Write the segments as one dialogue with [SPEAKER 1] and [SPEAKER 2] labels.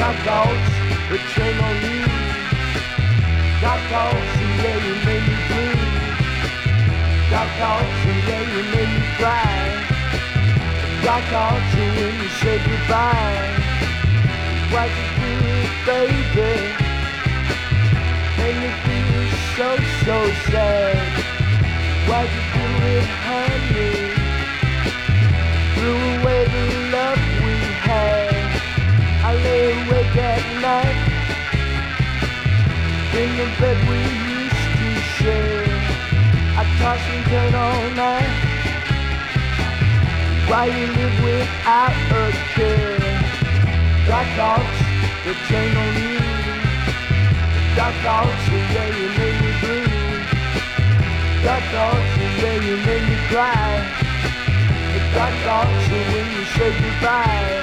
[SPEAKER 1] Dark thoughts, the train on you. Dark thoughts, yeah, you made me blue. Dark thoughts, yeah, you made me cry. Dark thoughts, when you say goodbye. Why'd you do it, baby? Made me feel so sad. Why'd you do it, honey? Threw away the love we had. I lay awake at night in the bed we used to share. I toss and turn all night. Why you live without a care? Dark thoughts, the train on you. Dark thoughts, yeah, you made me blue. Dark thoughts, yeah, you made me cry. The dark thoughts, when you say goodbye.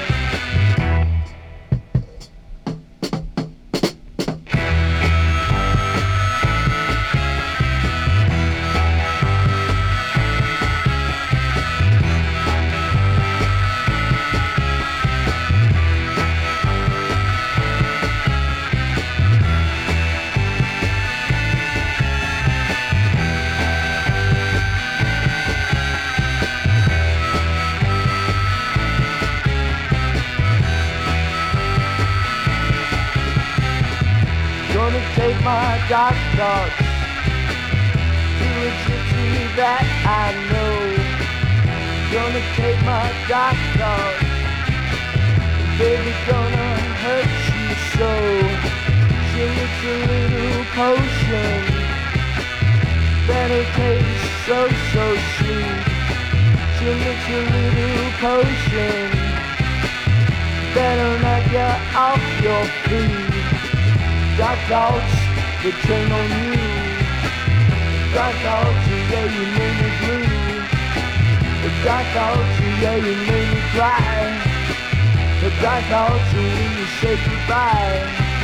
[SPEAKER 1] Gonna take my dark thoughts to a gypsy that I know. Gonna take my dark thoughts, baby, gonna hurt you so. She makes a little potion that'll taste so sweet. She makes a little potion that'll knock you off your feet. Dark thoughts, the train on you. Dark thoughts, yeah, you made me blue. The dark thoughts, yeah, you made me cry. The dark thoughts, when you say goodbye.